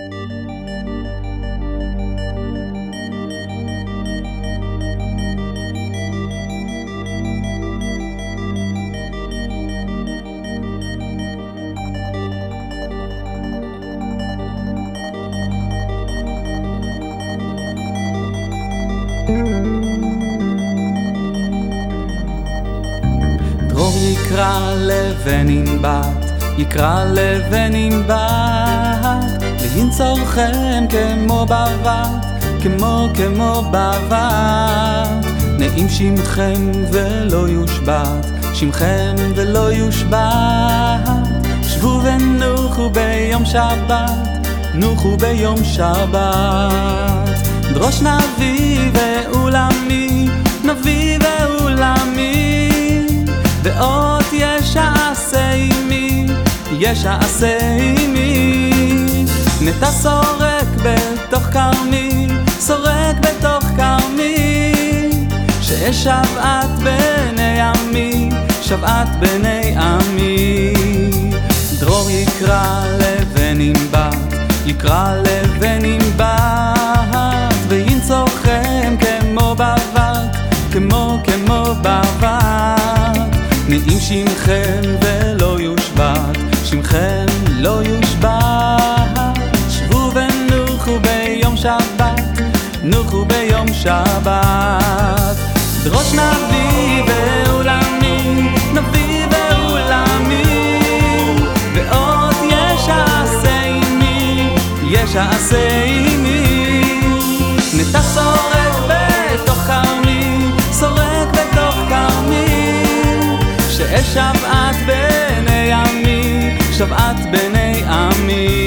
דרור יקרא לבן עם בת, יקרא לבן עם בת, וינצורכם כמו בבת, כמו בבת. נעים שמכם ולא יושבת, שמכם ולא יושבת. שבו ונוחו ביום שבת, נוחו ביום שבת. דרוש נביא ועולמי, נביא ועולמי, ואות ישעשה עמי, ישעשה עמי. נטע שורק בתוך כרמי, שורק בתוך כרמי, ששבעת בני עמי, שבעת בני עמי. דרור יקרא לבן עם בת, יקרא לבן עם בת, וינצורכם כמו בבת, כמו בבת. נעים שמכם ולא יושבת, שמכם לא יושבת. שבו ונוחו ביום שבת, נוחו ביום שבת. דרוש נביא ועולמי, נביא ועולמי, ואות ישעשה עמי, ישעשה עמי. נטע שורק בתוך כרמי, שורק בתוך כרמי, ששבעת בני עמי, שבעת בני עמי.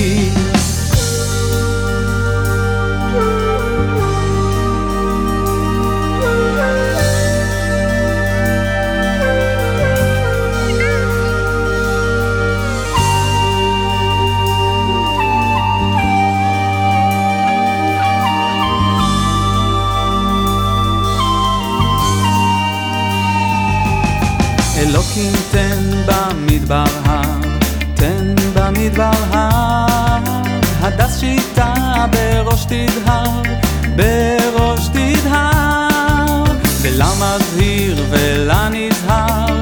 אלוקים תן במדבר הר, תן במדבר הר, הדס שיטה בראש תדהר, בראש תדהר. ולמזהיר ולנזהר,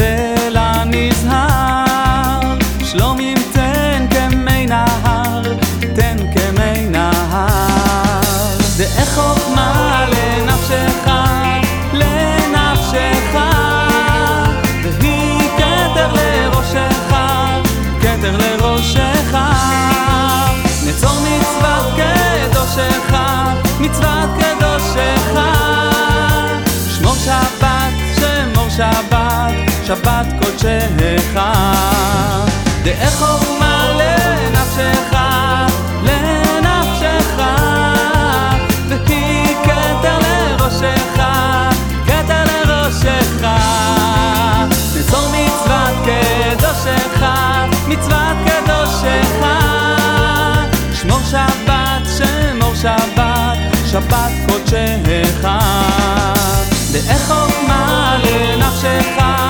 ולנזהר, שלומים תן כמי נהר, תן כמי נהר. דעי חוכמה לנפשך, לנפשך, והיא כתר לראשך, כתר לראשך. נצור מצוות קדושך, מצוות קדושך. שמור שבת, שמור שבת, שבת קודשך. דעי חוכמה לנפשך, לנפשך, והיא כתר לראשך, כתר לראשך. נצור מצוות קדושך, מצוות קדושך. שמור שבת, שמור שבת, שבת קודשך. דעי חוכמה לנפשך,